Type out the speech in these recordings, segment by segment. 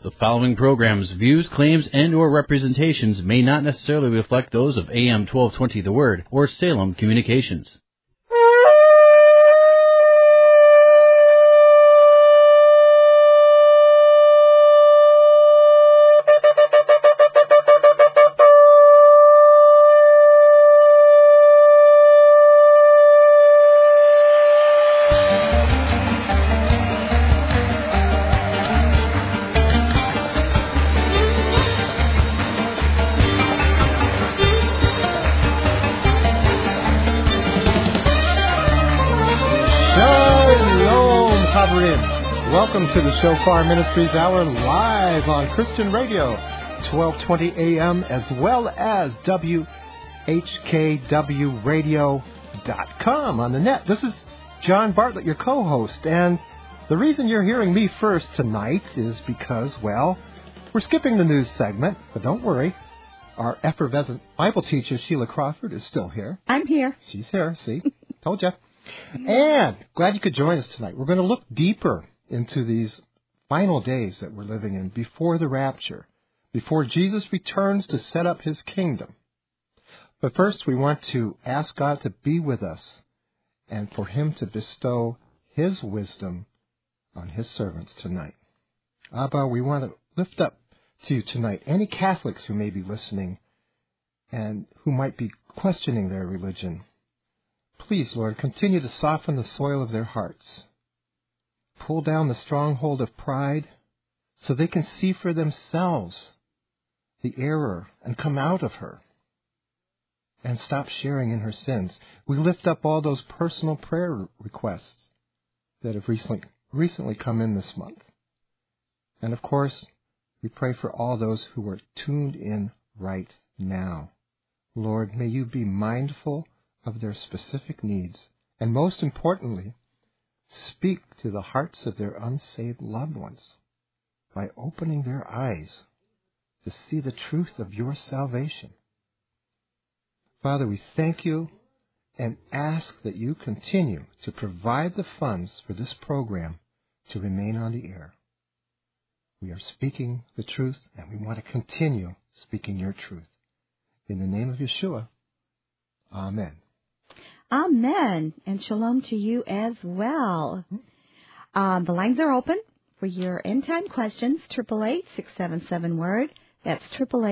The following program's views, claims, and/or representations may not necessarily reflect those of AM 1220 The Word or Salem Communications. Welcome to the Shofar Ministries Hour live on Christian Radio, 1220 AM, as well as WHKWradio.com on the net. This is John Bartlett, your co-host, and the reason you're hearing me first tonight is because, well, we're skipping the news segment, but don't worry. Our effervescent Bible teacher, Sheila Crawford, is still here. I'm here. She's here, see? Told you. And glad you could join us tonight. We're going to look deeper into these final days that we're living in before the rapture, before Jesus returns to set up his kingdom. But first, we want to ask God to be with us and for him to bestow his wisdom on his servants tonight. Abba, we want to lift up to you tonight any Catholics who may be listening and who might be questioning their religion. Please, Lord, continue to soften the soil of their hearts. Pull down the stronghold of pride so they can see for themselves the error and come out of her and stop sharing in her sins. We lift up all those personal prayer requests that have recently come in this month. And of course, we pray for all those who are tuned in right now. Lord, may you be mindful of their specific needs, and most importantly, speak to the hearts of their unsaved loved ones by opening their eyes to see the truth of your salvation. Father, we thank you and ask that you continue to provide the funds for this program to remain on the air. We are speaking the truth, and we want to continue speaking your truth. In the name of Yeshua, amen. Amen. And shalom to you as well. The lines are open for your end-time questions, 888-677-WORD. That's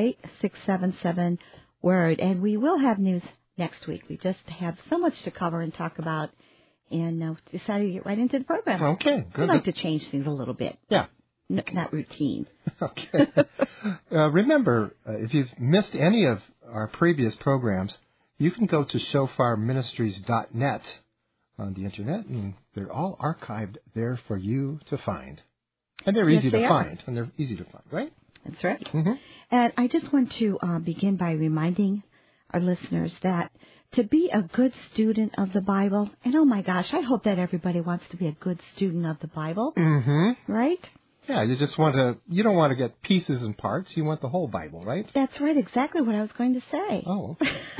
888-677-WORD. And we will have news next week. We just have so much to cover and talk about, and decided to get right into the program. Okay, good. We like to change things a little bit. Yeah. Not routine. Okay. Remember, if you've missed any of our previous programs, you can go to shofarministries.net on the internet, and they're all archived there for you to find. And they're easy to find. And they're easy to find, right? That's right. Mm-hmm. And I just want to begin by reminding our listeners that to be a good student of the Bible, and oh my gosh, I hope that everybody wants to be a good student of the Bible, right? Yeah, you don't want to get pieces and parts. You want the whole Bible, right? That's right, exactly what I was going to say. Oh.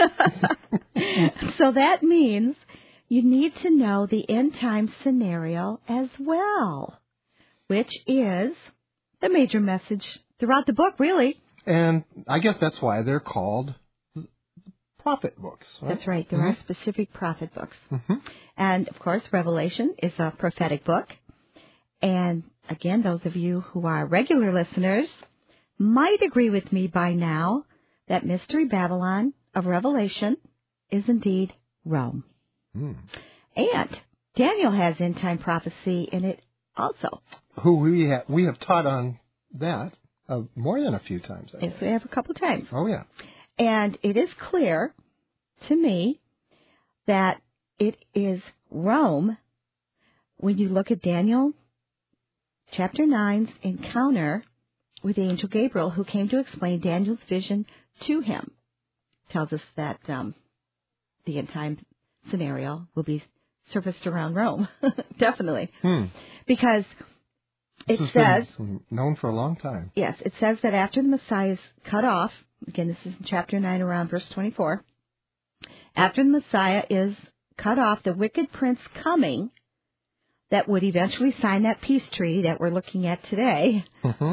So that means you need to know the end-time scenario as well, which is the major message throughout the book, really. And I guess that's why they're called prophet books, right? That's right. There are specific prophet books. Mm-hmm. And, of course, Revelation is a prophetic book. And again, those of you who are regular listeners might agree with me by now that Mystery Babylon of Revelation is indeed Rome. And Daniel has end-time prophecy in it also. Who we have taught on that more than a few times. Yes, we have a couple times. Oh, yeah. And it is clear to me that it is Rome when you look at Daniel Chapter 9's encounter with the angel Gabriel, who came to explain Daniel's vision to him, tells us that the end-time scenario will be surfaced around Rome, definitely. Because it says... been known for a long time. Yes, it says that after the Messiah is cut off, again, this is in chapter 9 around verse 24, after the Messiah is cut off, the wicked prince coming that would eventually sign that peace treaty that we're looking at today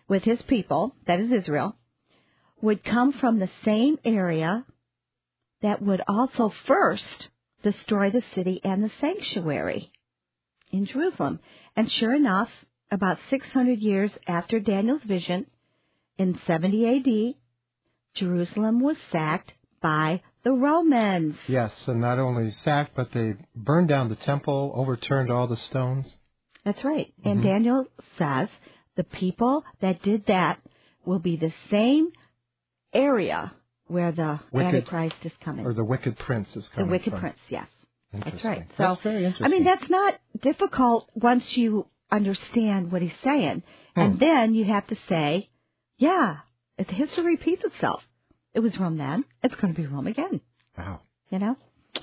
with his people, that is Israel, would come from the same area that would also first destroy the city and the sanctuary in Jerusalem. And sure enough, about 600 years after Daniel's vision, in 70 A.D., Jerusalem was sacked by the Romans. Yes, and not only sacked, but they burned down the temple, overturned all the stones. That's right. And Daniel says the people that did that will be the same area where the Antichrist is coming. Or the wicked prince is coming. The wicked from. prince, yes. That's right. So, That's very interesting. I mean, that's not difficult once you understand what he's saying. And then you have to say, yeah, if history repeats itself. It was Rome then. It's going to be Rome again. Wow. You know?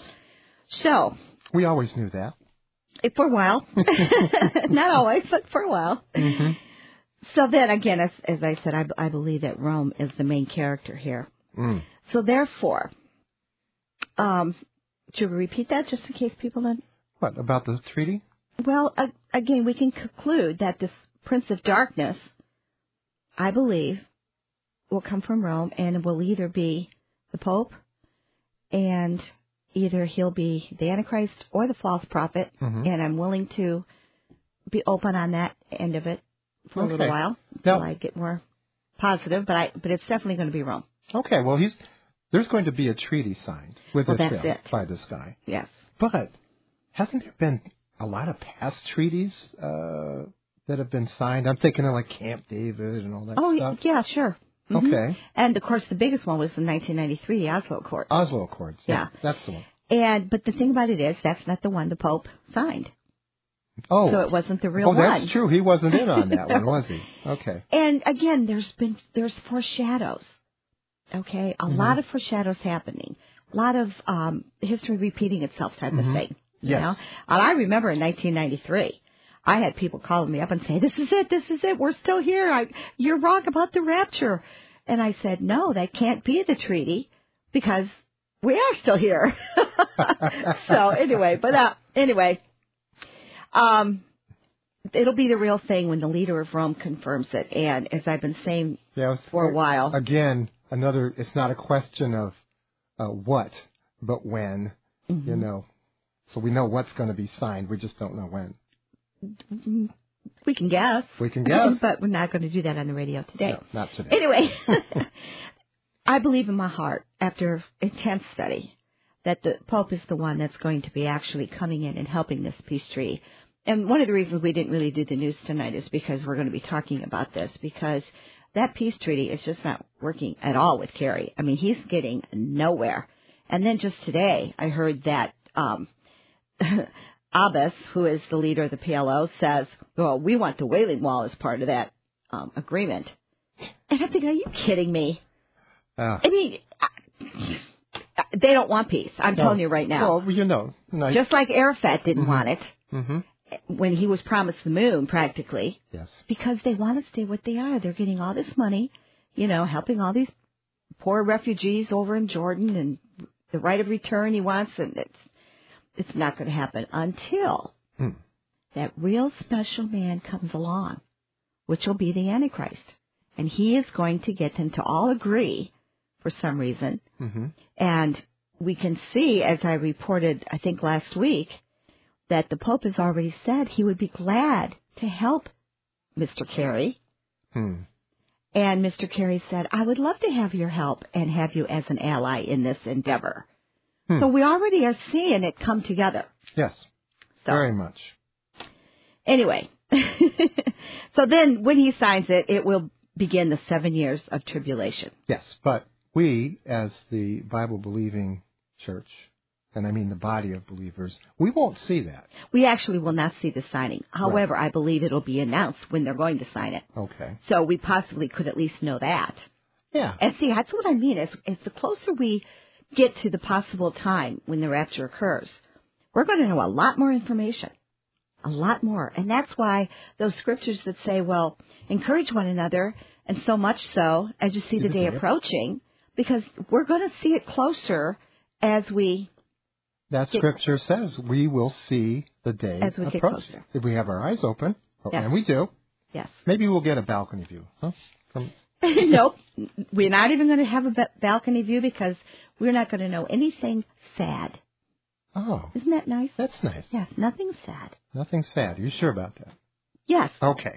So. We always knew that. For a while. Not always, but for a while. Mm-hmm. So then, again, as I said, I believe that Rome is the main character here. Mm. So therefore, should we repeat that just in case people don't? What, about the treaty? Well, again, we can conclude that this Prince of Darkness, I believe, will come from Rome and will either be the Pope, and either he'll be the Antichrist or the false prophet, and I'm willing to be open on that end of it for a little while until I get more positive, but it's definitely going to be Rome. Okay, well, there's going to be a treaty signed with Israel by this guy. Yes. But hasn't there been a lot of past treaties that have been signed? I'm thinking of like Camp David and all that stuff. Oh, yeah, sure. Mm-hmm. Okay. And, of course, the biggest one was in 1993, the Oslo Accords. Oslo Accords. Yeah. That's the one. But the thing about it is, that's not the one the Pope signed. Oh. So it wasn't the real one. Oh, that's true. He wasn't in on that one, was he? Okay. And, again, there's foreshadows. Okay? A lot of foreshadows happening. A lot of history repeating itself type of thing. You know? And I remember in 1993, I had people calling me up and saying, this is it, we're still here, you're wrong about the rapture. And I said, no, that can't be the treaty, because we are still here. So anyway, it'll be the real thing when the leader of Rome confirms it. And as I've been saying for a while. Again, it's not a question of what, but when, you know. So we know what's going to be signed, we just don't know when. We can guess. But we're not going to do that on the radio today. No, not today. Anyway, I believe in my heart, after intense study, that the Pope is the one that's going to be actually coming in and helping this peace treaty. And one of the reasons we didn't really do the news tonight is because we're going to be talking about this, because that peace treaty is just not working at all with Kerry. I mean, he's getting nowhere. And then just today, I heard that Abbas, who is the leader of the PLO, says, well, we want the Wailing Wall as part of that agreement. And I'm thinking, are you kidding me? I mean, they don't want peace. I'm telling you right now. Well, you know. No, just like Arafat didn't want it when he was promised the moon, practically. Yes. Because they want to stay what they are. They're getting all this money, you know, helping all these poor refugees over in Jordan, and the right of return he wants, and it's not going to happen until that real special man comes along, which will be the Antichrist. And he is going to get them to all agree for some reason. And we can see, as I reported, I think last week, that the Pope has already said he would be glad to help Mr. Kerry. And Mr. Kerry said, I would love to have your help and have you as an ally in this endeavor. So we already are seeing it come together. Yes, very much. Anyway, so then when he signs it, it will begin the 7 years of tribulation. Yes, but we, as the Bible-believing church, and I mean the body of believers, we won't see that. We actually will not see the signing. However, I believe it'll be announced when they're going to sign it. Okay. So we possibly could at least know that. Yeah. And see, that's what I mean. As the closer we get to the possible time when the rapture occurs, we're going to know a lot more information. A lot more. And that's why those scriptures that say, well, encourage one another, and so much so as you see the day approaching, because we're going to see it closer as we... That scripture says we will see the day as we approach. get closer. If we have our eyes open, Yes. and we do, Yes. Maybe we'll get a balcony view, huh? Nope. We're not even going to have a balcony view because we're not going to know anything sad. Oh. Isn't that nice? That's nice. Yes, nothing sad. Nothing sad. You sure about that? Yes. Okay.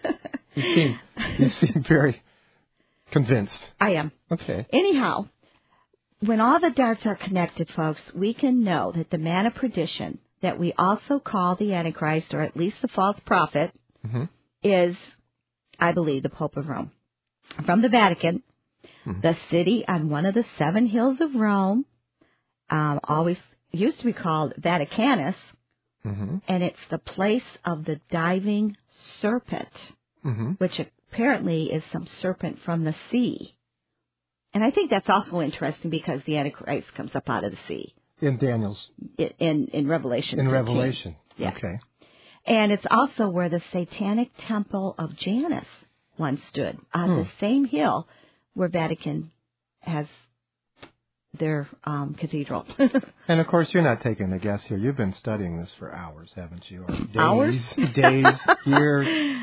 You seem very convinced. I am. Okay. Anyhow, when all the darts are connected, folks, we can know that the man of perdition that we also call the Antichrist, or at least the false prophet, is, I believe, the Pope of Rome. From the Vatican, the city on one of the 7 hills of Rome, always used to be called Vaticanus, and it's the place of the diving serpent, which apparently is some serpent from the sea. And I think that's also interesting because the Antichrist comes up out of the sea. In Daniel's. In Revelation. In 13. Revelation. Yeah. Okay. And it's also where the satanic temple of Janus once stood, on the same hill where Vatican has their cathedral. And, of course, you're not taking a guess here. You've been studying this for hours, haven't you? Or days, Hours? Days, years.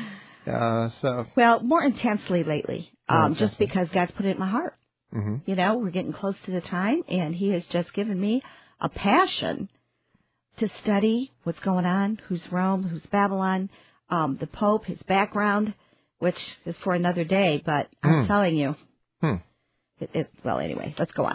Well, more intensely lately, just because God's put it in my heart. Mm-hmm. You know, we're getting close to the time, and He has just given me a passion to study what's going on, who's Rome, who's Babylon, the Pope, his background, which is for another day, but I'm telling you. Well, anyway, let's go on.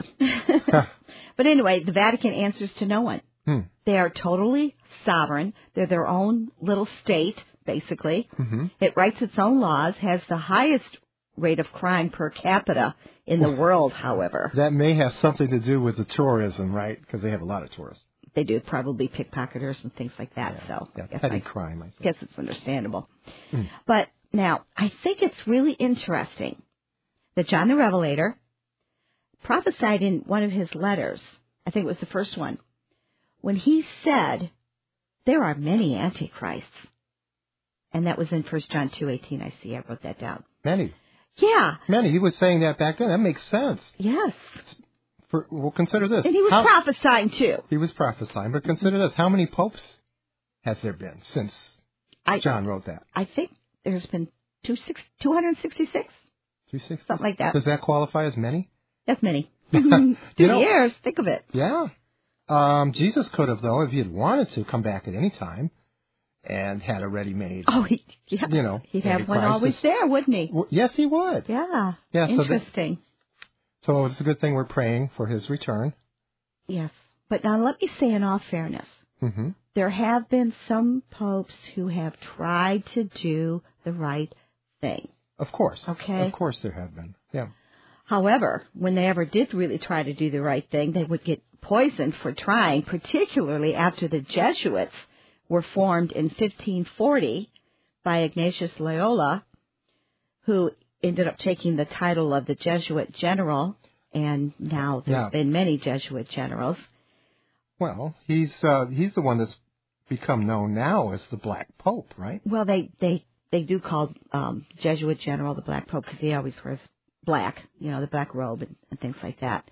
But anyway, the Vatican answers to no one. They are totally sovereign. They're their own little state, basically. It writes its own laws, has the highest rate of crime per capita in the world, however. That may have something to do with the tourism, right? Because they have a lot of tourists. They do, probably pickpocketers and things like that. Yeah, So yeah, petty crime, I think. Guess it's understandable. But now, I think it's really interesting that John the Revelator prophesied in one of his letters, I think it was the first one, when he said, there are many antichrists. And that was in 1 John 2:18, I see. I wrote that down. Many. Yeah. Many. He was saying that back then. That makes sense. Yes. Well, consider this. And he was prophesying, too. He was prophesying. But consider this. How many popes has there been since John wrote that? I think there's been 266? 260? Something like that. Does that qualify as many? That's many. 2 years. Think of it. Yeah. Jesus could have, though, if he had wanted to, come back at any time and had a ready-made. Oh, he'd have one always there, wouldn't he? Yes, he would. Yeah. Interesting. So it's a good thing we're praying for his return. Yes. But now let me say in all fairness, there have been some popes who have tried to do the right thing. Of course. Okay. Of course there have been. Yeah. However, when they ever did really try to do the right thing, they would get poisoned for trying, particularly after the Jesuits were formed in 1540 by Ignatius Loyola, who ended up taking the title of the Jesuit general, and now there's been many Jesuit generals. Well, he's the one that's become known now as the Black Pope, right? Well, they do call Jesuit general the Black Pope because he always wears black, the black robe and things like that.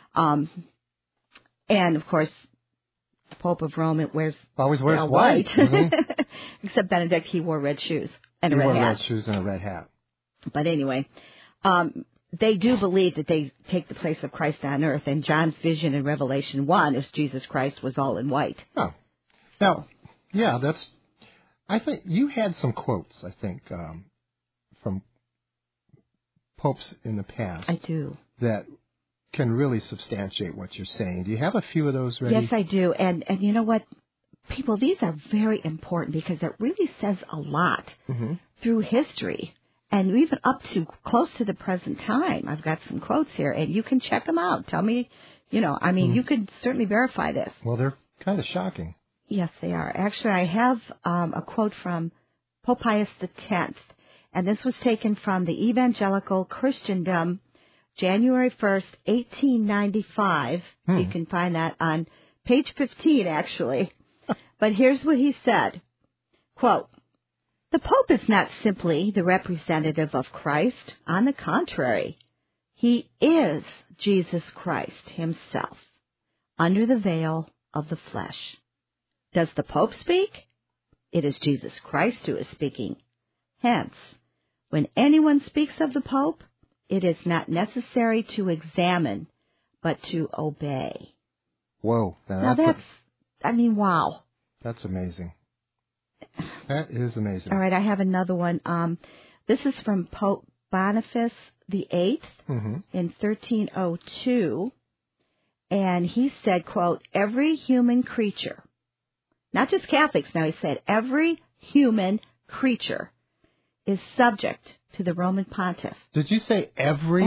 And, of course, the Pope of Rome always wears white. Except Benedict, he wore red shoes and a red hat. He wore red shoes and a red hat. But anyway, they do believe that they take the place of Christ on earth, and John's vision in Revelation 1 is Jesus Christ was all in white. Oh. Now, yeah, I think you had some quotes, I think, from popes in the past. I do. That can really substantiate what you're saying. Do you have a few of those ready? Yes, I do. And you know what? People, these are very important because it really says a lot through history. And even up to close to the present time, I've got some quotes here, and you can check them out. Tell me, you could certainly verify this. Well, they're kind of shocking. Yes, they are. Actually, I have a quote from Pope Pius X, and this was taken from the Evangelical Christendom, January 1st, 1895. You can find that on page 15, actually. But here's what he said. Quote, "The Pope is not simply the representative of Christ. On the contrary, he is Jesus Christ himself, under the veil of the flesh. Does the Pope speak? It is Jesus Christ who is speaking. Hence, when anyone speaks of the Pope, it is not necessary to examine, but to obey. Whoa. Now wow. That's amazing. That is amazing. All right, I have another one. This is from Pope Boniface VIII in 1302. And he said, quote, every human creature, not just Catholics now, he said, every human creature is subject to the Roman pontiff. Did you say every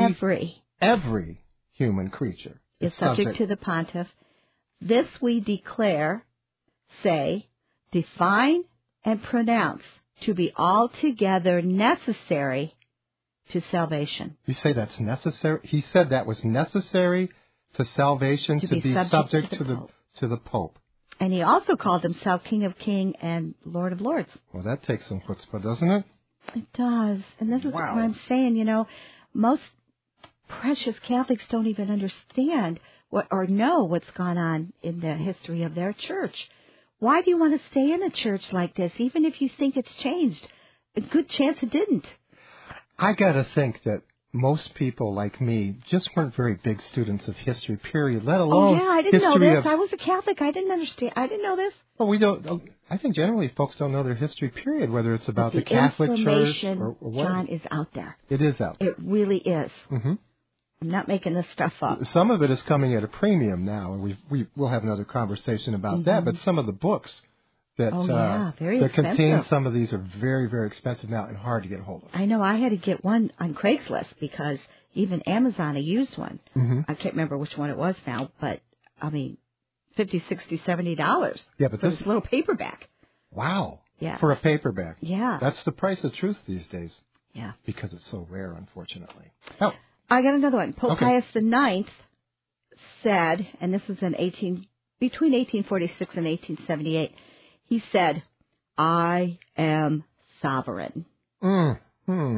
human creature is subject to the pontiff? This we declare, say, define, and pronounce to be altogether necessary to salvation. You say that's necessary? He said that was necessary to salvation to be subject to the Pope. And he also called himself King of Kings and Lord of Lords. Well, that takes some chutzpah, doesn't it? It does. And this is what I'm saying, most precious Catholics don't even understand or know what's gone on in the history of their church. Why do you want to stay in a church like this, even if you think it's changed? A good chance it didn't. I got to think that most people like me just weren't very big students of history, period, let alone I didn't know this. I was a Catholic. I didn't understand. I didn't know this. Well, we don't. I think generally folks don't know their history, period, whether it's about the Catholic Church or what. John, is out there. It is out there. It really is. Mm-hmm. I'm not making this stuff up. Some of it is coming at a premium now, and we'll have another conversation about that. But some of the books that contain some of these are very, very expensive now and hard to get a hold of. I know. I had to get one on Craigslist because even Amazon, I used one. Mm-hmm. I can't remember which one it was now, but I mean, $50, $60, $70. Yeah, but this little paperback. Wow. Yeah. For a paperback. Yeah. That's the price of truth these days. Yeah. Because it's so rare, unfortunately. Oh. I got another one. Pope Pius IX said, and this was between 1846 and 1878, he said, I am sovereign. Mm-hmm.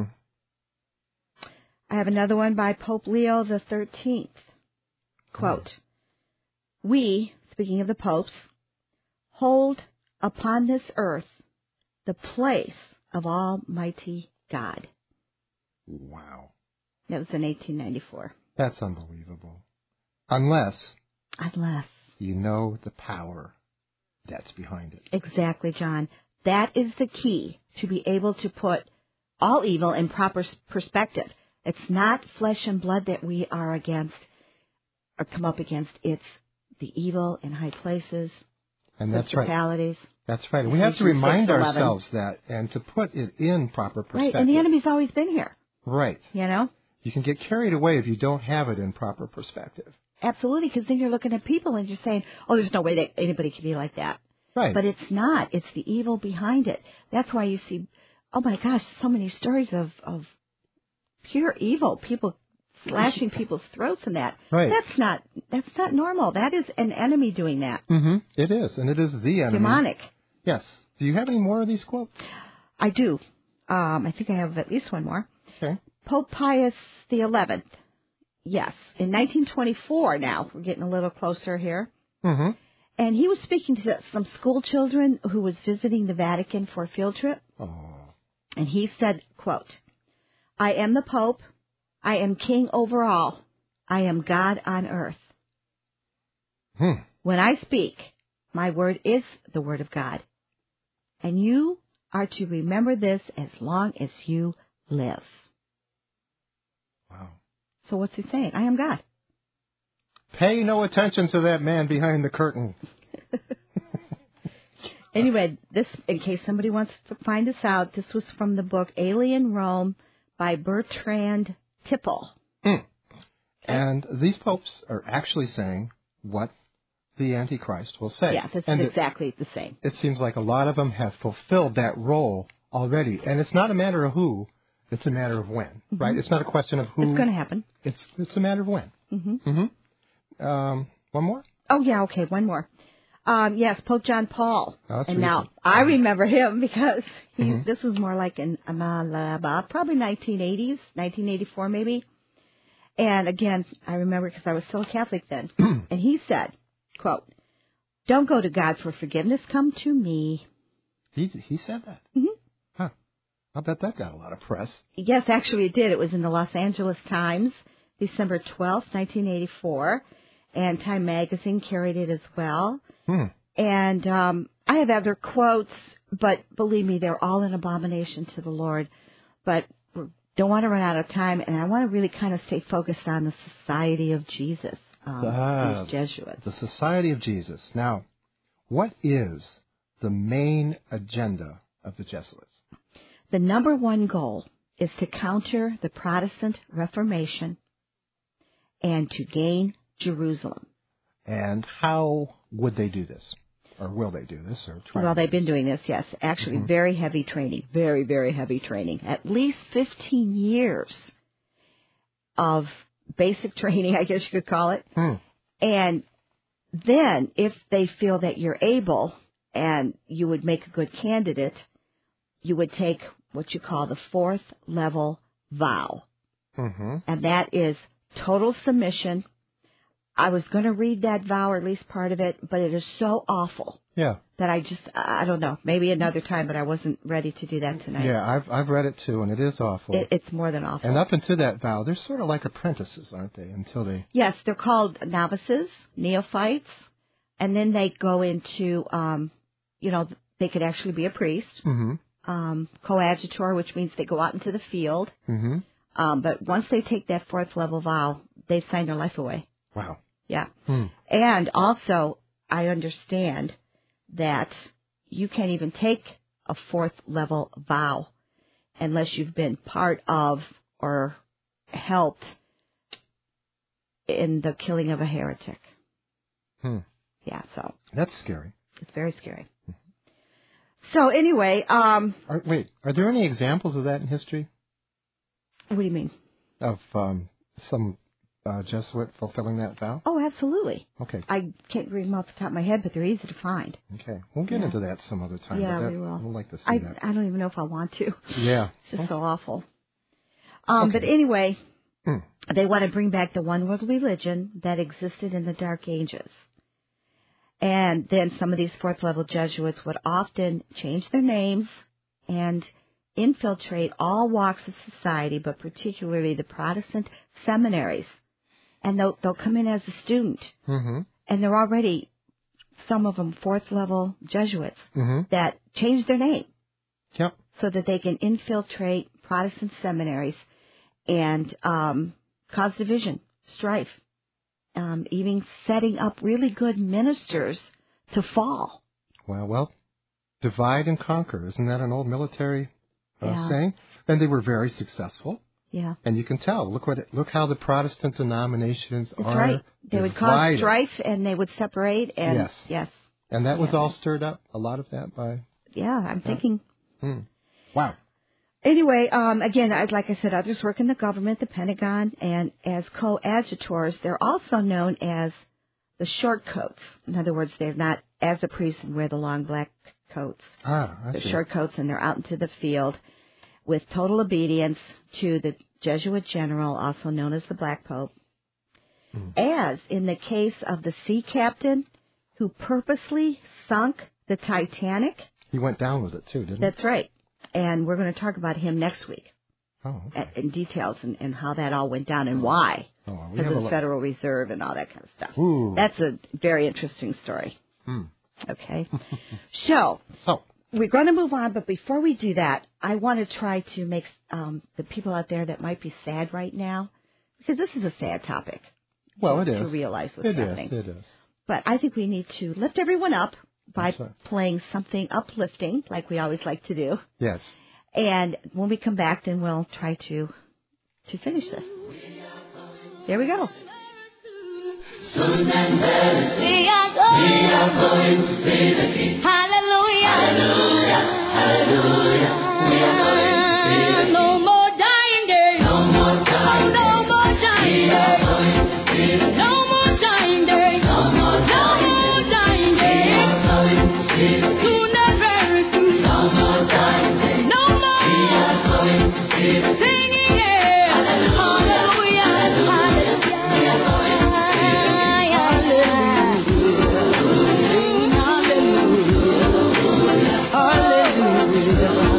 I have another one by Pope Leo XIII. Quote, we, speaking of the popes, hold upon this earth the place of Almighty God. Wow. That was in 1894. That's unbelievable. Unless you know the power that's behind it. Exactly, John. That is the key to be able to put all evil in proper perspective. It's not flesh and blood that we are against or come up against. It's the evil in high places, and that's principalities. Right. That's right. We have to remind ourselves that and to put it in proper perspective. Right, and the enemy's always been here. Right. You can get carried away if you don't have it in proper perspective. Absolutely, because then you're looking at people and you're saying, oh, there's no way that anybody can be like that. Right. But it's not. It's the evil behind it. That's why you see, oh, my gosh, so many stories of pure evil, people slashing people's throats and that. Right. That's not normal. That is an enemy doing that. Mm-hmm. It is, and it is the enemy. Demonic. Yes. Do you have any more of these quotes? I do. I think I have at least one more. Okay. Pope Pius XI. Yes. In 1924 now. We're getting a little closer here. Mm-hmm. And he was speaking to some school children who was visiting the Vatican for a field trip. Oh. And he said, quote, I am the Pope. I am king over all. I am God on earth. When I speak, my word is the word of God. And you are to remember this as long as you live. Wow. So what's he saying? I am God. Pay no attention to that man behind the curtain. Anyway, this, in case somebody wants to find this out, this was from the book Alien Rome by Bertrand Tipple. And these popes are actually saying what the Antichrist will say. Yeah, that's exactly the same. It seems like a lot of them have fulfilled that role already. And it's not a matter of who, it's a matter of when, right? It's not a question of who. It's going to happen. It's a matter of when. One more? Oh, yeah, okay, one more. Yes, Pope John Paul. Oh, and now I remember him because this was more like in probably 1980s, 1984 maybe. And again, I remember because I was still a Catholic then. And he said, quote, don't go to God for forgiveness, come to me. He said that? Mm-hmm. Huh. I bet that got a lot of press. Yes, actually it did. It was in the Los Angeles Times, December 12th, 1984, and Time Magazine carried it as well. And I have other quotes, but believe me, they're all an abomination to the Lord. But we don't want to run out of time, and I want to really kind of stay focused on the Society of Jesus, these Jesuits. The Society of Jesus. Now, what is the main agenda of the Jesuits? The number one goal is to counter the Protestant Reformation and to gain Jerusalem. And how would they do this? Or will they do this? Or try Well, to they've been doing this, yes. Actually, very heavy training. Very, very heavy training. At least 15 years of basic training, I guess you could call it. And then, if they feel that you're able and you would make a good candidate, you would take what you call the fourth level vow. And that is total submission. I was going to read that vow, or at least part of it, but it is so awful that I don't know, maybe another time, but I wasn't ready to do that tonight. Yeah, I've read it too, and it is awful. It's more than awful. And up until that vow, they're sort of like apprentices, aren't they? Until they... Yes, they're called novices, neophytes, and then they go into, they could actually be a priest, coadjutor, which means they go out into the field. But once they take that fourth level vow, they've signed their life away. Wow. Yeah. And also, I understand that you can't even take a fourth level vow unless you've been part of or helped in the killing of a heretic. Yeah, so. That's scary. It's very scary. So anyway, Are there any examples of that in history? What do you mean? Of some Jesuit fulfilling that vow? Oh, absolutely. Okay. I can't read them off the top of my head, but they're easy to find. Okay. We'll get into that some other time. Yeah, but we will. We'd like to see that. I don't even know if I want to. Yeah. It's just so awful. Okay. But anyway, they want to bring back the one world religion that existed in the Dark Ages. And then some of these fourth level Jesuits would often change their names and infiltrate all walks of society, but particularly the Protestant seminaries. And they'll come in as a student. And they're already, some of them, fourth level Jesuits that change their name. Yep. So that they can infiltrate Protestant seminaries and cause division, strife, even setting up really good ministers to fall. Well, divide and conquer. Isn't that an old military Yeah. saying? And they were very successful. Yeah. And you can tell. Look how the Protestant denominations That's are right. They would cause divided. strife and they would separate. And Yes. And that was all stirred up, a lot of that by... Yeah, I'm thinking... Wow. Anyway, again, like I said, others work in the government, the Pentagon, and as coadjutors, they're also known as the short coats. In other words, they're not as a priest and wear the long black coats. I They're see. short coats, and they're out into the field with total obedience to the Jesuit general, also known as the Black Pope. As in the case of the sea captain who purposely sunk the Titanic. He went down with it, too, didn't he? That's right. And we're going to talk about him next week. Oh, okay. In details and how that all went down and why. We Because have of a the Federal Reserve and all that kind of stuff. Ooh. That's a very interesting story. Okay. So we're going to move on, but before we do that, I want to try to make the people out there that might be sad right now, because this is a sad topic. Well, it to is. realize what's happening. It is. But I think we need to lift everyone up by That's right. playing something uplifting, like we always like to do. Yes. And when we come back, then we'll try to finish this. There we go. Soon and very we are going to see the King. Hallelujah. Hallelujah. Hallelujah. We are going to see the King. No more dying days. No more dying days. No more dying days. We are going to see the King. No more dying days. No more dying days. We are going to see the King. Soon and very soon. No more dying days. No more. We are going to see the King. Singing yeah. Hallelujah. Hallelujah. We are going to see the King. Hallelujah. Hallelujah.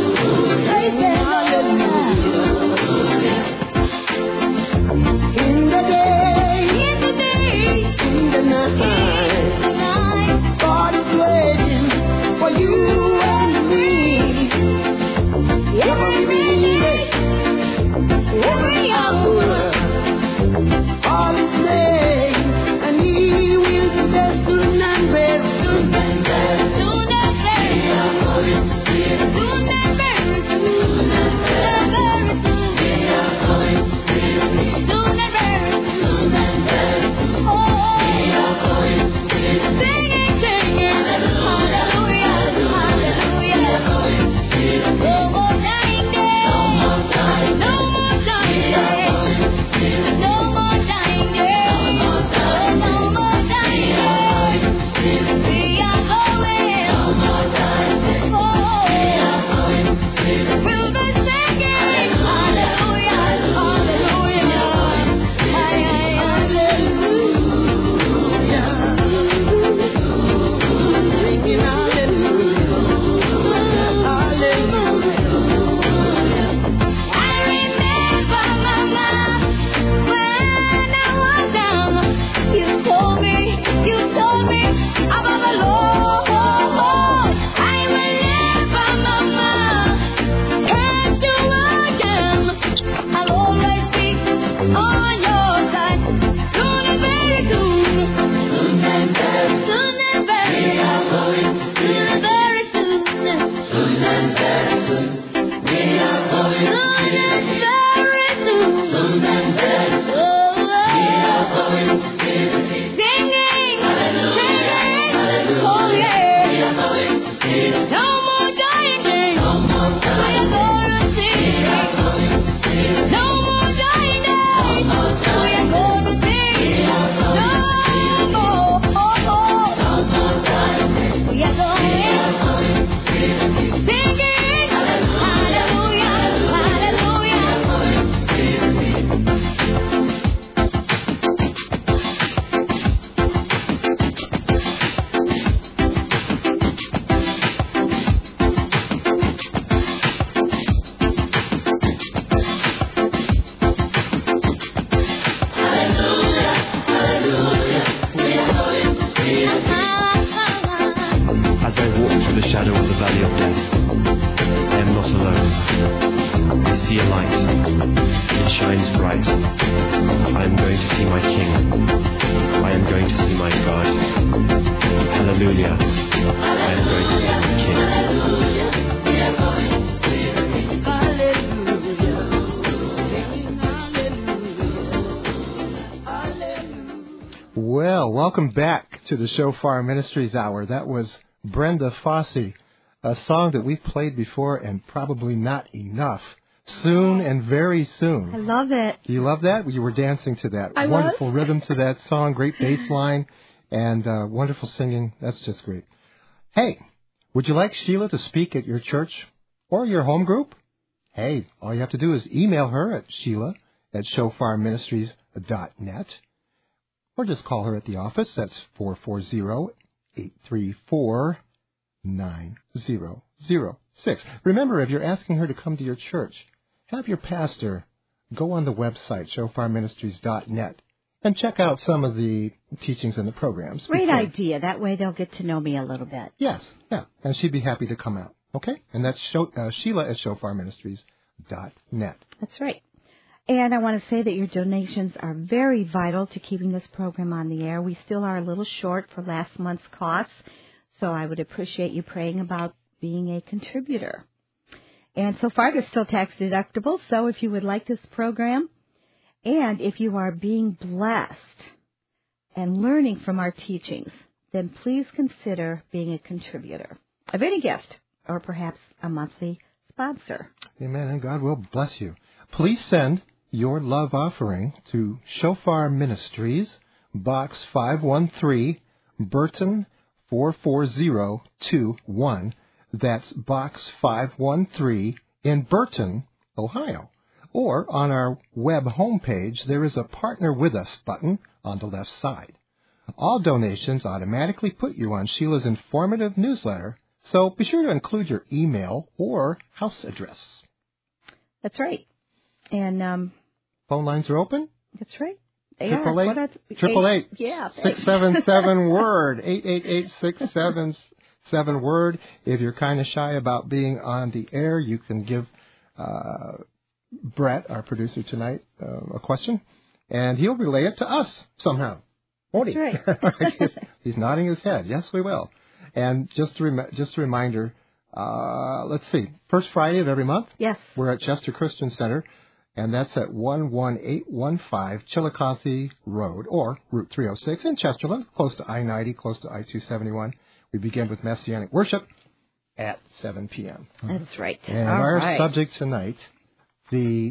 right. I am going to see my King. I am going to see my God. Hallelujah. I am going to see my King. Well, welcome back to the Shofar Ministries Hour. That was Brenda Fossey, a song that we've played before and probably not enough. Soon and very soon. I love it. You love that? You were dancing to that. I Wonderful was. rhythm to that song, great bass line, and wonderful singing. That's just great. Hey, would you like Sheila to speak at your church or your home group? Hey, all you have to do is email her at sheila@shofarministries.net. Or just call her at the office. That's 440-834-9006. Remember, if you're asking her to come to your church, have your pastor go on the website, shofarministries.net, and check out some of the teachings and the programs. Great idea. That way they'll get to know me a little bit. Yes, yeah. And she'd be happy to come out. Okay? And that's Sheila@shofarministries.net. That's right. And I want to say that your donations are very vital to keeping this program on the air. We still are a little short for last month's costs, so I would appreciate you praying about being a contributor. And so far, they're still tax deductible, so if you would like this program, and if you are being blessed and learning from our teachings, then please consider being a contributor of any gift, or perhaps a monthly sponsor. Amen, and God will bless you. Please send your love offering to Shofar Ministries, Box 513, Burton 44021. That's Box 513 in Burton, Ohio. Or on our web homepage, there is a Partner With Us button on the left side. All donations automatically put you on Sheila's informative newsletter, so be sure to include your email or house address. That's right. And phone lines are open. That's right. 888 yeah, 677 word 888-677 word. If you're kind of shy about being on the air, you can give Brett, our producer tonight, a question, and he'll relay it to us somehow. Won't he? That's right. He's nodding his head. Yes, we will. And just a reminder. Let's see. First Friday of every month. Yes. We're at Chester Christian Center. And that's at 11815 Chillicothe Road, or Route 306 in Chesterland, close to I-90, close to I-271. We begin with Messianic worship at 7 p.m. That's right. And our subject tonight, the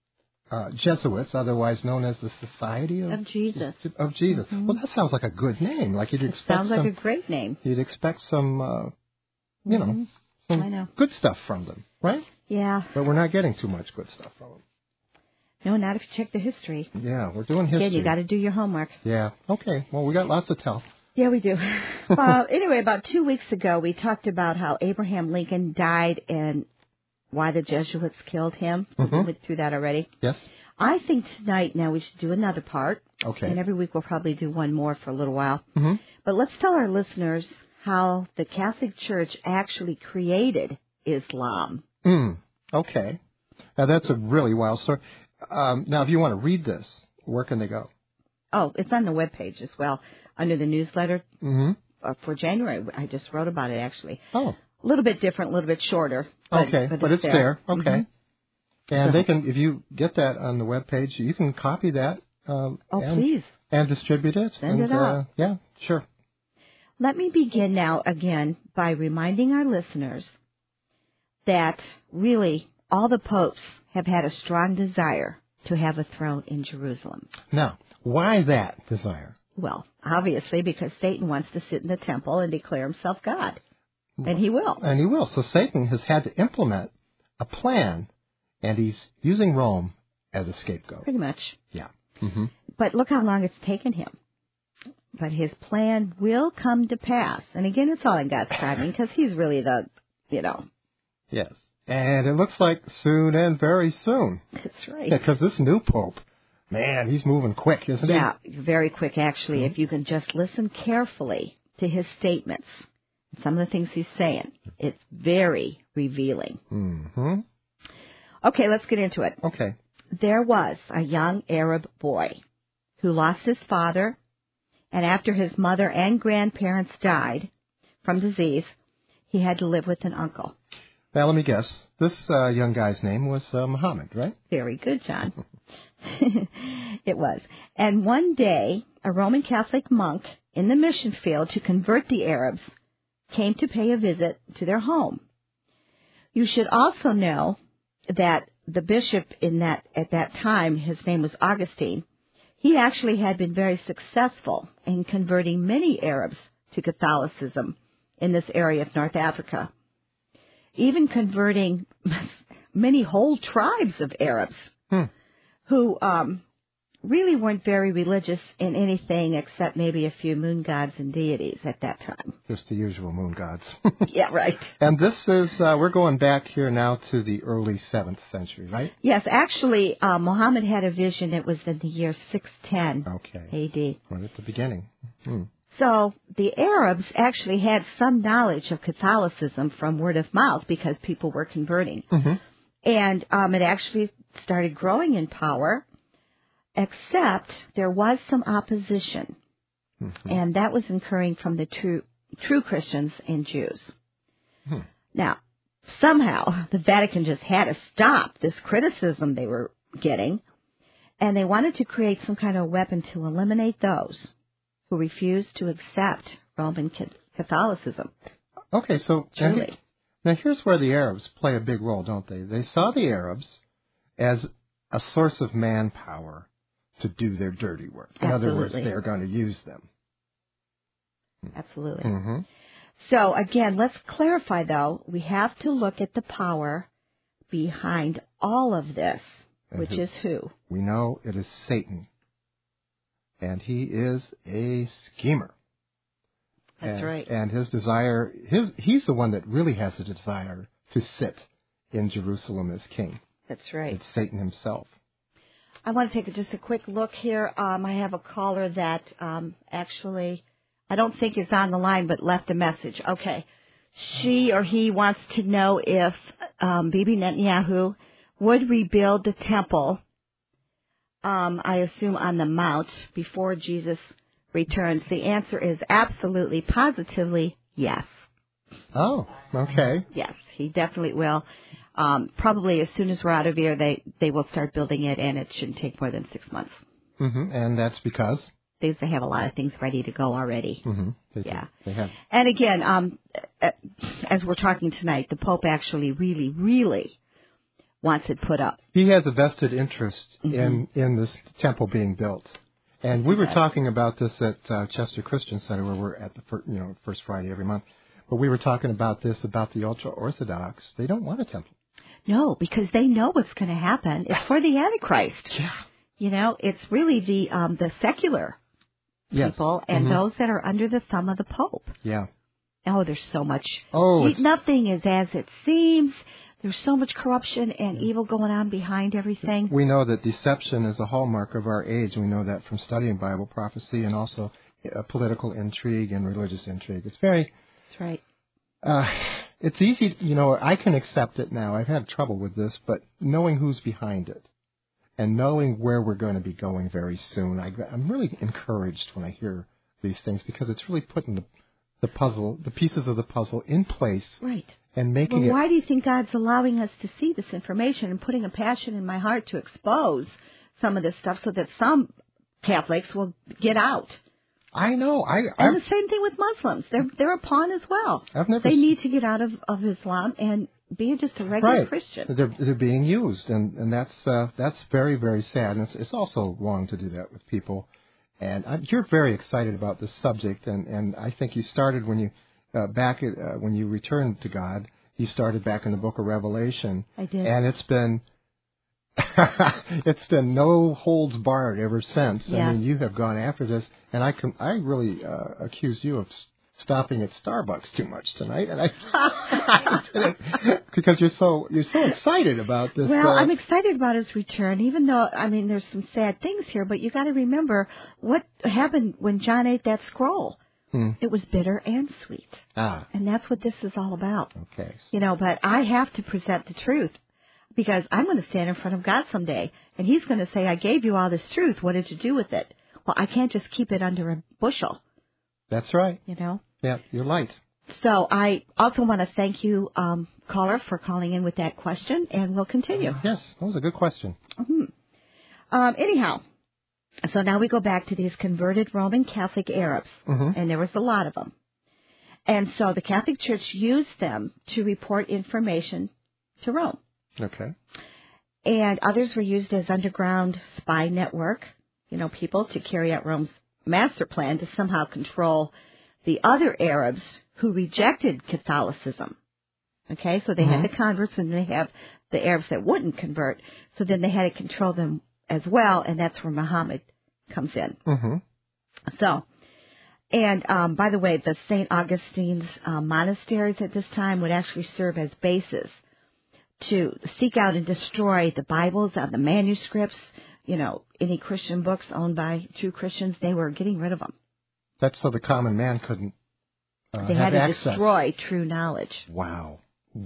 Jesuits, otherwise known as the Society of Jesus. Mm-hmm. Well, that sounds like a good name. Like you'd expect sounds like a great name. You'd expect some, some good stuff from them, right? Yeah. But we're not getting too much good stuff from them. No, not if you check the history. Yeah, we're doing history. Again, you got to do your homework. Yeah. Okay. Well, we got lots to tell. Yeah, we do. Anyway, about 2 weeks ago, we talked about how Abraham Lincoln died and why the Jesuits killed him. We went through that already. Yes. I think tonight now we should do another part. Okay. And every week we'll probably do one more for a little while. Mm-hmm. But let's tell our listeners how the Catholic Church actually created Islam. Okay. Now, that's a really wild story. Now, if you want to read this, where can they go? Oh, it's on the webpage as well, under the newsletter for January. I just wrote about it, actually. Oh. A little bit different, a little bit shorter. But it's there. Okay. And they can, if you get that on the webpage, you can copy that. Please. And distribute it. Send it out. Yeah, sure. Let me begin now again by reminding our listeners that really all the popes have had a strong desire to have a throne in Jerusalem. Now, why that desire? Well, obviously because Satan wants to sit in the temple and declare himself God. And he will. And he will. So Satan has had to implement a plan, and he's using Rome as a scapegoat. Pretty much. Yeah. But look how long it's taken him. But his plan will come to pass. And again, it's all in God's timing because he's really the, Yes. And it looks like soon and very soon. That's right. Yeah, because this new pope, man, he's moving quick, isn't he? Yeah, very quick, actually. If you can just listen carefully to his statements, some of the things he's saying, it's very revealing. Okay, let's get into it. Okay. there was a young Arab boy who lost his father, and after his mother and grandparents died from disease, he had to live with an uncle. Now, let me guess. This young guy's name was Muhammad, right? Very good, John. It was. And one day, a Roman Catholic monk in the mission field to convert the Arabs came to pay a visit to their home. You should also know that the bishop at that time, his name was Augustine, he actually had been very successful in converting many Arabs to Catholicism in this area of North Africa, even converting many whole tribes of Arabs who really weren't very religious in anything except maybe a few moon gods and deities at that time. Just the usual moon gods. Yeah, right. And this is, we're going back here now to the early 7th century, right? Yes, actually, Muhammad had a vision. It was in the year 610 A.D. Right at the beginning. So the Arabs actually had some knowledge of Catholicism from word of mouth because people were converting. And it actually started growing in power, except there was some opposition. And that was occurring from the true Christians and Jews. Now, somehow the Vatican just had to stop this criticism they were getting, and they wanted to create some kind of weapon to eliminate those who refused to accept Roman Catholicism. Okay, so Truly. Now here's where the Arabs play a big role, don't they? They saw the Arabs as a source of manpower to do their dirty work. In other words, they're going to use them. Absolutely. So again, let's clarify though, we have to look at the power behind all of this, which is who? We know it is Satan. And he is a schemer. That's right. And his desire, he's the one that really has the desire to sit in Jerusalem as king. That's right. It's Satan himself. I want to take just a quick look here. I have a caller that actually, I don't think is on the line, but left a message. Okay. She or he wants to know if Bibi Netanyahu would rebuild the temple, I assume on the Mount, before Jesus returns. The answer is absolutely, positively, yes. Oh, okay. Yes, he definitely will. Probably as soon as we're out of here, they will start building it, and it shouldn't take more than 6 months. And that's because? They have a lot of things ready to go already. They have. And again, as we're talking tonight, the Pope actually really, really wants it put up. He has a vested interest in this temple being built. And we were talking about this at Chester Christian Center, where we're at the first Friday every month. But we were talking about this, about the ultra-Orthodox. They don't want a temple. No, because they know what's going to happen. It's for the Antichrist. Yeah. You know, it's really the secular people and those that are under the thumb of the Pope. Yeah. Oh, there's so much. Nothing is as it seems. There's so much corruption and evil going on behind everything. We know that deception is a hallmark of our age. We know that from studying Bible prophecy and also political intrigue and religious intrigue. It's very... That's right. It's easy, I can accept it now. I've had trouble with this, but knowing who's behind it and knowing where we're going to be going very soon, I'm really encouraged when I hear these things, because it's really putting the pieces of the puzzle in place. Right. And making it... Why do you think God's allowing us to see this information and putting a passion in my heart to expose some of this stuff so that some Catholics will get out? I know. And the same thing with Muslims. They're a pawn as well. They need to get out of Islam and be just a regular Christian. They're being used, and that's very, very sad. And it's also wrong to do that with people. And you're very excited about this subject, and I think you started when you when you returned to God. You started back in the Book of Revelation. I did, and it's been no holds barred ever since. Yeah. I mean, you have gone after this, and I really accused you of stopping at Starbucks too much tonight, and I did it because you're so excited about this. Well, I'm excited about his return, even though there's some sad things here. But you got to remember what happened when John ate that scroll. It was bitter and sweet, and that's what this is all about. Okay. But I have to present the truth. because I'm going to stand in front of God someday, and He's going to say, I gave you all this truth. What did you do with it? Well, I can't just keep it under a bushel. That's right. You know? Yeah, you're light. So I also want to thank you, caller, for calling in with that question, and we'll continue. Yes, that was a good question. Anyhow, so now we go back to these converted Roman Catholic Arabs, and there was a lot of them. And so the Catholic Church used them to report information to Rome. Okay. And others were used as underground spy network, people to carry out Rome's master plan to somehow control the other Arabs who rejected Catholicism. Okay, so they had the converts, and they have the Arabs that wouldn't convert. So then they had to control them as well, and that's where Muhammad comes in. So, and by the way, the St. Augustine's monasteries at this time would actually serve as bases to seek out and destroy the Bibles, the manuscripts, any Christian books owned by true Christians. They were getting rid of them. That's so the common man couldn't they have had to access. destroy true knowledge. Wow.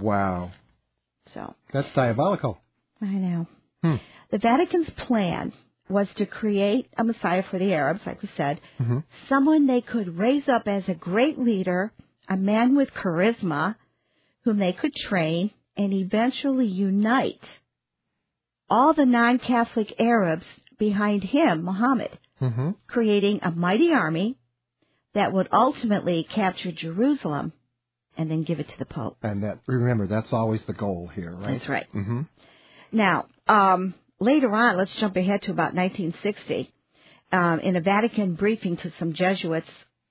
So That's diabolical. I know. The Vatican's plan was to create a Messiah for the Arabs, like we said, someone they could raise up as a great leader, a man with charisma, whom they could train and eventually unite all the non-Catholic Arabs behind him, Muhammad, creating a mighty army that would ultimately capture Jerusalem and then give it to the Pope. And remember, that's always the goal here, right? That's right. Now, later on, let's jump ahead to about 1960. In a Vatican briefing to some Jesuits,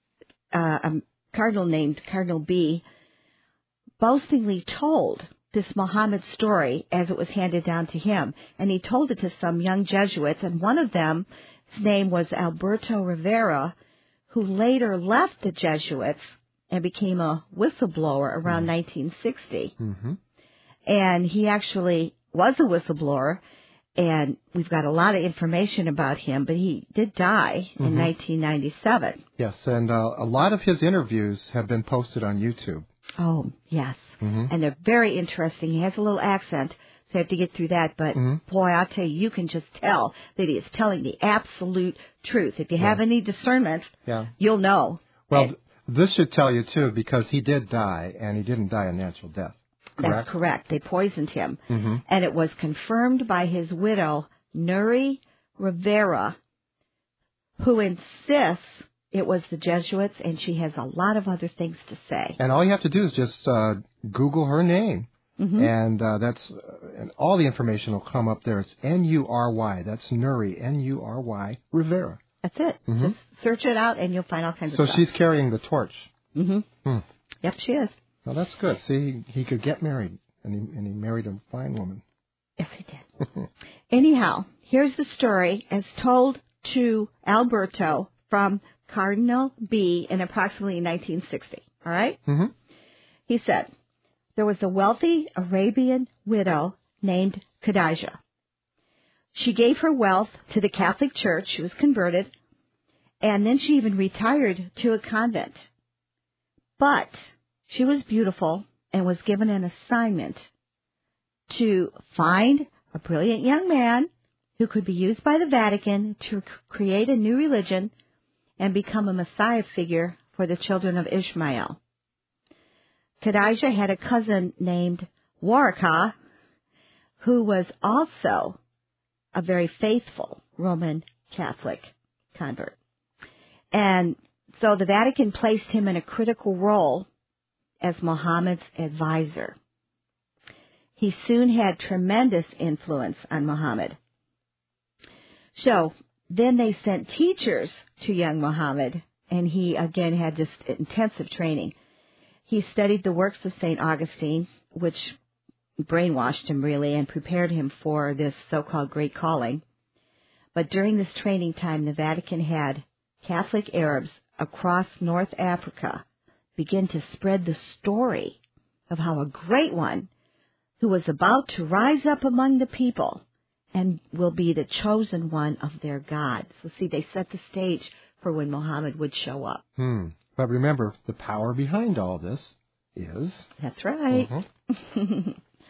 a cardinal named Cardinal B boastingly told this Muhammad story as it was handed down to him. And he told it to some young Jesuits, and one of them, his name was Alberto Rivera, who later left the Jesuits and became a whistleblower around 1960. And he actually was a whistleblower, and we've got a lot of information about him, but he did die in 1997. Yes, and a lot of his interviews have been posted on YouTube. Oh, yes. And they're very interesting. He has a little accent, so I have to get through that. But, boy, I'll tell you, you can just tell that he is telling the absolute truth. If you have any discernment, you'll know. Well, this should tell you, too, because he did die, and he didn't die a natural death. Correct? That's correct. They poisoned him. And it was confirmed by his widow, Nuri Rivera, who insists it was the Jesuits, and she has a lot of other things to say. And all you have to do is just Google her name, and and all the information will come up there. It's N-U-R-Y. That's Nuri, N-U-R-Y, Rivera. That's it. Just search it out, and you'll find all kinds of stuff. So she's carrying the torch. Yep, she is. Well, that's good. See, he could get married, and he married a fine woman. Yes, he did. Anyhow, here's the story as told to Alberto from Cardinal B in approximately 1960. All right? He said, there was a wealthy Arabian widow named Khadijah. She gave her wealth to the Catholic Church. She was converted. And then she even retired to a convent. But she was beautiful and was given an assignment to find a brilliant young man who could be used by the Vatican to create a new religion and become a Messiah figure for the children of Ishmael. Khadijah had a cousin named Waraka, who was also a very faithful Roman Catholic convert. And so the Vatican placed him in a critical role as Muhammad's advisor. He soon had tremendous influence on Muhammad. So then they sent teachers to young Muhammad, and he again had just intensive training. He studied the works of St. Augustine, which brainwashed him really and prepared him for this so-called great calling. But during this training time, the Vatican had Catholic Arabs across North Africa begin to spread the story of how a great one who was about to rise up among the people and will be the chosen one of their God. So see, they set the stage for when Muhammad would show up. But remember, the power behind all this is... That's right.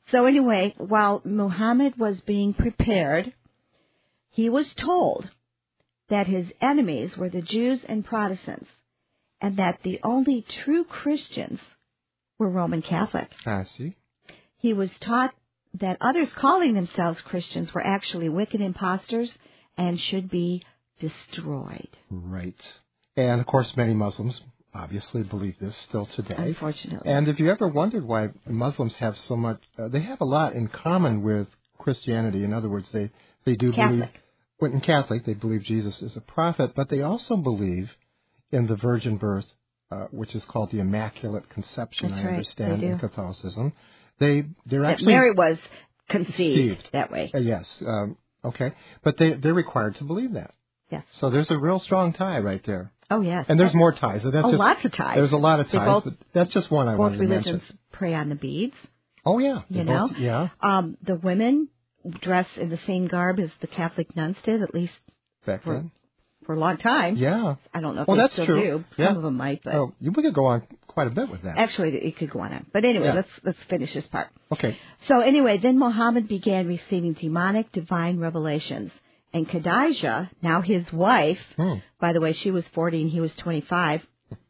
So anyway, while Muhammad was being prepared, he was told that his enemies were the Jews and Protestants, and that the only true Christians were Roman Catholics. I see. He was taught that others calling themselves Christians were actually wicked impostors and should be destroyed. Right. And, of course, many Muslims obviously believe this still today. Unfortunately. And if you ever wondered why Muslims have so much, they have a lot in common with Christianity. In other words, they do Catholic. believe, in Catholic, they believe Jesus is a prophet, but they also believe in the virgin birth, which is called the Immaculate Conception, That's I right, understand, they do. in Catholicism. They're That actually... Mary was conceived that way. Yes. Okay. But they're required to believe that. Yes. So there's a real strong tie right there. Oh, yes. And there's more ties. So that's just, lots of ties. There's a lot of They ties, both- but that's just one I Both wanted to mention. religions pray on the beads. Oh, yeah. They You both- know? Yeah. The women dress in the same garb as the Catholic nuns did, at least Back then. for a long time. Yeah. I don't know if Well, they that's still true. do. Yeah. Some of them might, but Oh, we could go on quite a bit with that. actually it could go on. But anyway, Yeah. let's finish this part. Okay. So anyway, then Muhammad began receiving demonic divine revelations. And Khadijah, now his wife, by the way, she was 40 and he was 25,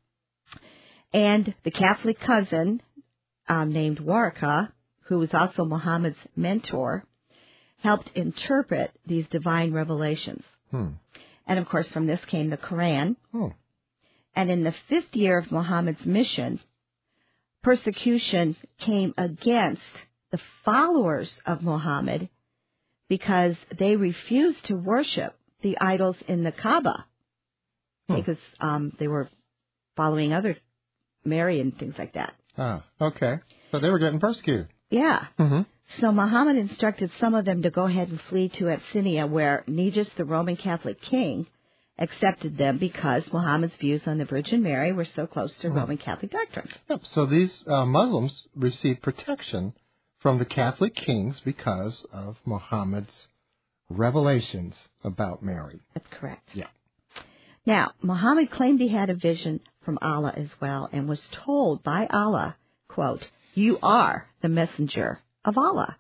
and the Catholic cousin named Waraka, who was also Muhammad's mentor, helped interpret these divine revelations. And of course, from this came the Quran. And in the 5th year of Muhammad's mission, persecution came against the followers of Muhammad because they refused to worship the idols in the Kaaba because they were following other Mary and things like that. Ah, okay. So they were getting persecuted. Yeah. Mm-hmm. So Muhammad instructed some of them to go ahead and flee to Abyssinia, where Negus, the Roman Catholic king, accepted them because Muhammad's views on the Virgin Mary were so close to Roman Catholic doctrine. Yep. So these Muslims received protection from the Catholic kings because of Muhammad's revelations about Mary. That's correct. Yeah. Now, Muhammad claimed he had a vision from Allah as well and was told by Allah, quote, "You are the messenger of Allah."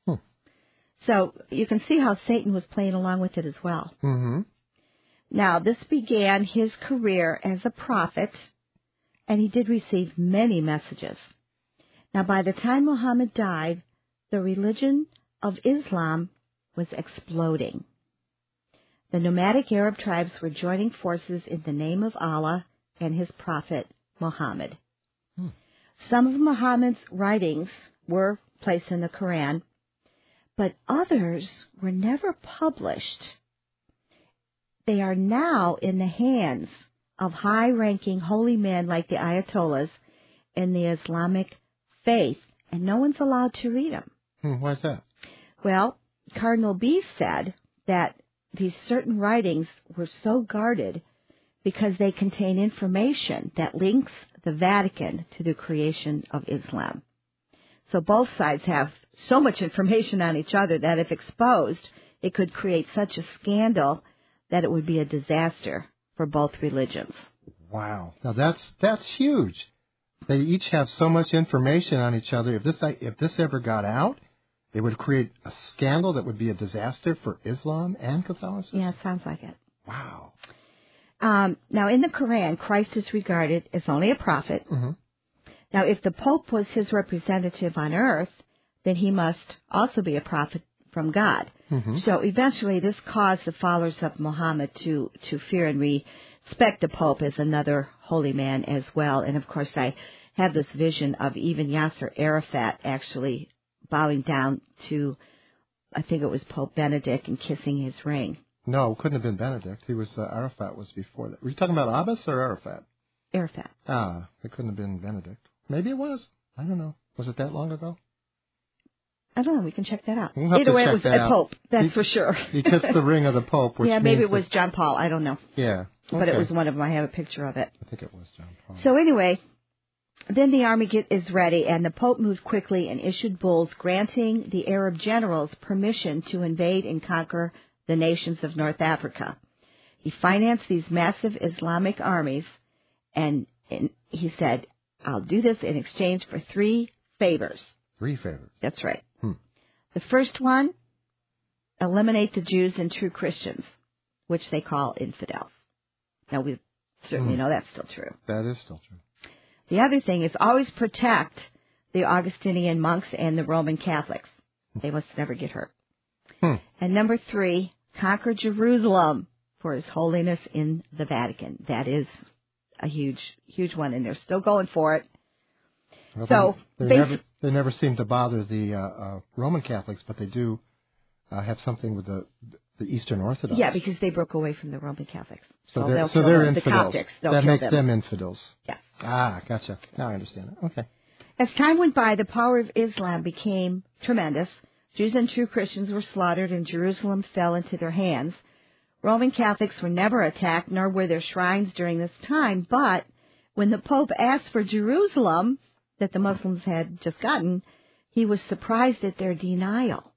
So you can see how Satan was playing along with it as well. Mm-hmm. Now, this began his career as a prophet, and he did receive many messages. Now, by the time Muhammad died, the religion of Islam was exploding. The nomadic Arab tribes were joining forces in the name of Allah and his prophet, Muhammad. Some of Muhammad's writings were placed in the Quran, but others were never published. They are now in the hands of high-ranking holy men like the Ayatollahs in the Islamic faith, and no one's allowed to read them. Why is that? Well, Cardinal B said that these certain writings were so guarded because they contain information that links the Vatican to the creation of Islam. So both sides have so much information on each other that if exposed, it could create such a scandal that it would be a disaster for both religions. Wow. Now that's huge. They each have so much information on each other. If this ever got out, it would create a scandal that would be a disaster for Islam and Catholicism. Yeah, it sounds like it. Wow. Now, in the Quran, Christ is regarded as only a prophet. Mm-hmm. Now, if the Pope was his representative on earth, then he must also be a prophet from God. Mm-hmm. So eventually this caused the followers of Muhammad to fear and respect the Pope as another holy man as well. And, of course, I have this vision of even Yasser Arafat actually bowing down to, I think it was Pope Benedict, and kissing his ring. No, it couldn't have been Benedict. He was Arafat was before that. Were you talking about Abbas or Arafat? Arafat. Ah, it couldn't have been Benedict. Maybe it was. I don't know. Was it that long ago? I don't know. We can check that out. We'll have Either to way, check it was that a out. Pope. That's for sure. He kissed the ring of the Pope, which yeah, maybe means it was that- John Paul. I don't know. Yeah. But it okay. was one of them. I have a picture of it. I think it was John Paul. So anyway, then the army is ready, and the Pope moved quickly and issued bulls granting the Arab generals permission to invade and conquer the nations of North Africa. He financed these massive Islamic armies, and he said, "I'll do this in exchange for 3 favors." 3 favors. That's right. Hmm. The first one, eliminate the Jews and true Christians, which they call infidels. Now, we certainly know that's still true. That is still true. The other thing is always protect the Augustinian monks and the Roman Catholics. They must never get hurt. And number 3, conquer Jerusalem for His Holiness in the Vatican. That is a huge, huge one, and they're still going for it. Well, So they never seem to bother the Roman Catholics, but they do have something with the Eastern Orthodox. Yeah, because they broke away from the Roman Catholics. So they'll they're kill them. infidels. The Coptics, they'll that kill makes them infidels. Yes. Ah, gotcha. Now I understand it. Okay. As time went by, the power of Islam became tremendous. Jews and true Christians were slaughtered, and Jerusalem fell into their hands. Roman Catholics were never attacked, nor were their shrines during this time. But when the Pope asked for Jerusalem, that the Muslims had just gotten, he was surprised at their denial.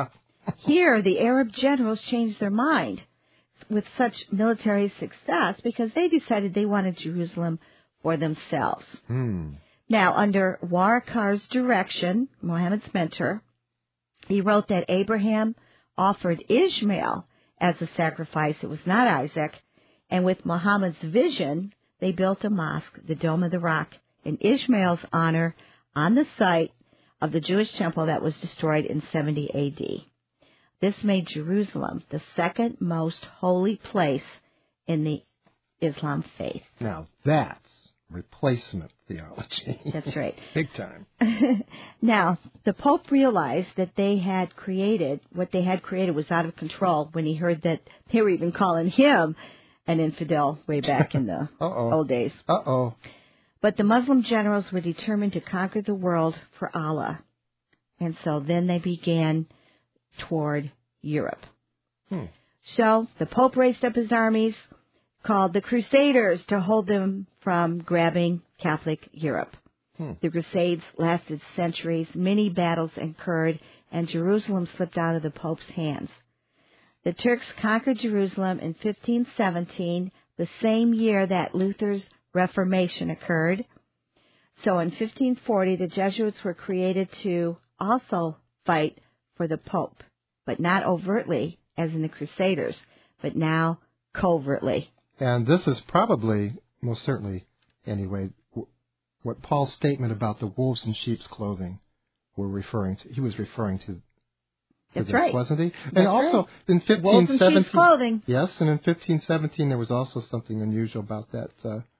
Here, the Arab generals changed their mind with such military success because they decided they wanted Jerusalem for themselves. Now, under Warakar's direction, Muhammad's mentor, he wrote that Abraham offered Ishmael as a sacrifice. It was not Isaac. And with Muhammad's vision, they built a mosque, the Dome of the Rock, in Ishmael's honor on the site of the Jewish temple that was destroyed in 70 A.D. This made Jerusalem the second most holy place in the Islam faith. Now that's replacement theology. That's right. Big time. Now, the Pope realized that what they had created was out of control when he heard that they were even calling him an infidel way back in the old days. But the Muslim generals were determined to conquer the world for Allah. And so then they began toward Europe. So the Pope raised up his armies, called the Crusaders, to hold them from grabbing Catholic Europe. The Crusades lasted centuries, many battles occurred, and Jerusalem slipped out of the Pope's hands. The Turks conquered Jerusalem in 1517, the same year that Luther's Reformation occurred. So in 1540, the Jesuits were created to also fight for the Pope, but not overtly, as in the Crusaders, but now covertly. And this is probably, most certainly, anyway, what Paul's statement about the wolves in sheep's clothing he was referring to. That's this, right. Wasn't he? That's and also right. in Wolves in sheep's 1517. clothing. Yes, and in 1517 there was also something unusual about that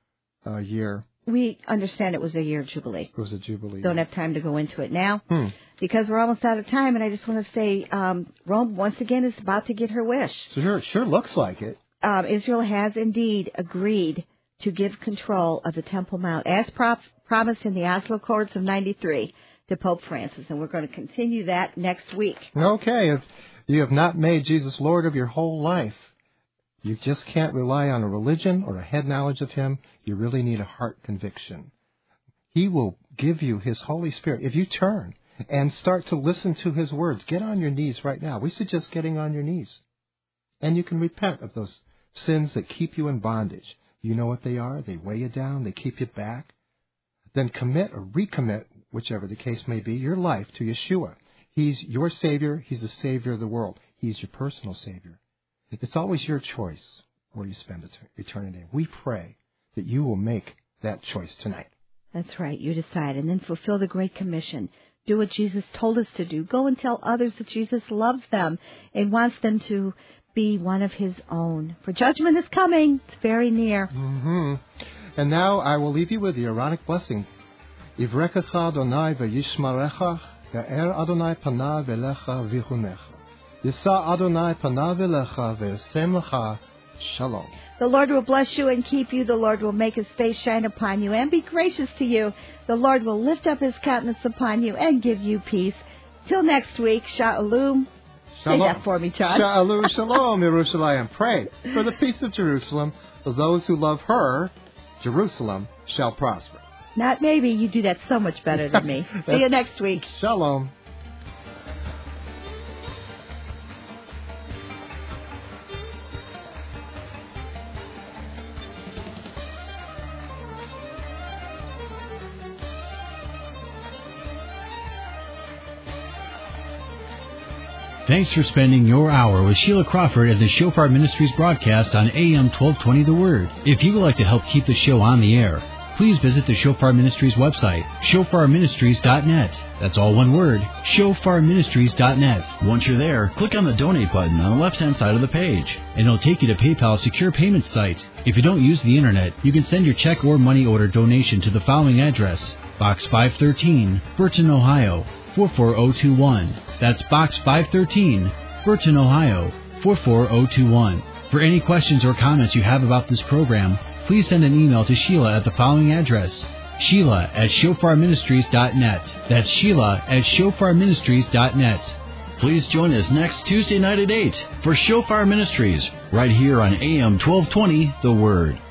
year. We understand it was a year of Jubilee. It was a Jubilee. Don't have time to go into it now because we're almost out of time, and I just want to say Rome, once again, is about to get her wish. Sure looks like it. Israel has indeed agreed to give control of the Temple Mount, as promised in the Oslo Accords of 93, to Pope Francis, and we're going to continue that next week. Okay, if you have not made Jesus Lord of your whole life, you just can't rely on a religion or a head knowledge of Him. You really need a heart conviction. He will give you His Holy Spirit. If you turn and start to listen to His words, get on your knees right now. We suggest getting on your knees. And you can repent of those sins that keep you in bondage. You know what they are. They weigh you down. They keep you back. Then commit or recommit, whichever the case may be, your life to Yeshua. He's your Savior. He's the Savior of the world. He's your personal Savior. It's always your choice where you spend eternity. We pray that you will make that choice tonight. That's right. You decide. And then fulfill the Great Commission. Do what Jesus told us to do. Go and tell others that Jesus loves them and wants them to be one of His own. For judgment is coming. It's very near. And now I will leave you with the Aaronic blessing. Ivrekecha Adonai v'yishmarecha, Ya'er Adonai panav elecha v'chunecha. Yisa Adonai panav elecha v'yasem lecha shalom. The Lord will bless you and keep you. The Lord will make His face shine upon you and be gracious to you. The Lord will lift up His countenance upon you and give you peace. Till next week, Shalom. Say that for me, John. Shalom, shalom, Yerushalayim. Pray for the peace of Jerusalem. For those who love her, Jerusalem shall prosper. Not maybe. You do that so much better than me. See you next week. Shalom. Thanks for spending your hour with Sheila Crawford and the Shofar Ministries broadcast on AM 1220 The Word. If you would like to help keep the show on the air, please visit the Shofar Ministries website, shofarministries.net. That's all one word, shofarministries.net. Once you're there, click on the donate button on the left-hand side of the page, and it'll take you to PayPal's secure payment site. If you don't use the internet, you can send your check or money order donation to the following address: Box 513, Burton, Ohio 44021. That's Box 513, Burton, Ohio 44021. For any questions or comments you have about this program, please send an email to Sheila at the following address: Sheila@shofarministries.net. That's Sheila@shofarministries.net. Please join us next Tuesday night at 8 for Shofar Ministries, right here on AM 1220, The Word.